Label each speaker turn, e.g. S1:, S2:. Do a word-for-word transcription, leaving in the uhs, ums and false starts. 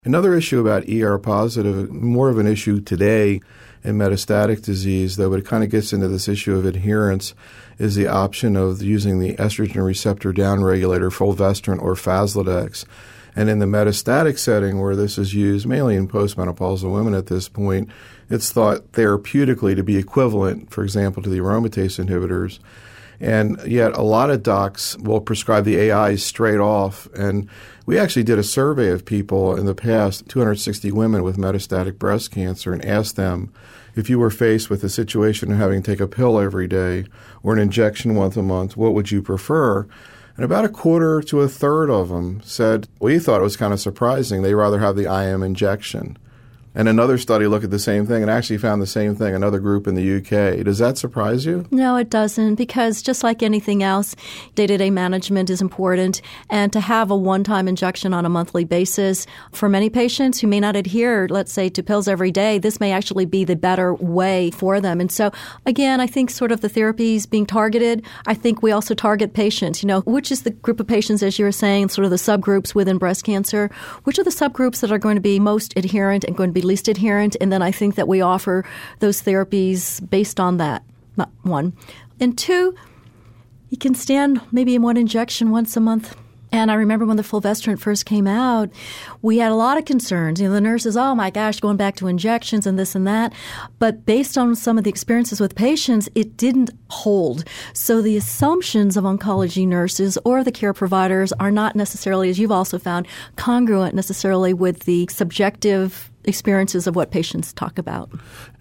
S1: Another issue about E R positive, more of an issue today in metastatic disease, though, but it kind of gets into this issue of adherence, is the option of using the estrogen receptor downregulator fulvestrant or Faslodex. And in the metastatic setting where this is used, mainly in postmenopausal women at this point, it's thought therapeutically to be equivalent, for example, to the aromatase inhibitors. And yet a lot of docs will prescribe the A Is straight off. And we actually did a survey of people in the past, two hundred sixty women with metastatic breast cancer, and asked them, if you were faced with a situation of having to take a pill every day or an injection once a month, what would you prefer? And about a quarter to a third of them said, we thought it was kind of surprising. They'd rather have the I M injection. And another study looked at the same thing and actually found the same thing, another group in the U K. Does that surprise you?
S2: No, it doesn't, because just like anything else, day-to-day management is important. And to have a one-time injection on a monthly basis, for many patients who may not adhere, let's say, to pills every day, this may actually be the better way for them. And so, again, I think sort of the therapies being targeted, I think we also target patients. You know, which is the group of patients, as you were saying, sort of the subgroups within breast cancer, which are the subgroups that are going to be most adherent and going to be least adherent, and then I think that we offer those therapies based on that, not one. And two, you can stand maybe in one injection once a month. And I remember when the fulvestrant first came out, we had a lot of concerns. You know, the nurses, oh my gosh, going back to injections and this and that. But based on some of the experiences with patients, it didn't hold. So the assumptions of oncology nurses or the care providers are not necessarily, as you've also found, congruent necessarily with the subjective experiences of what patients talk about.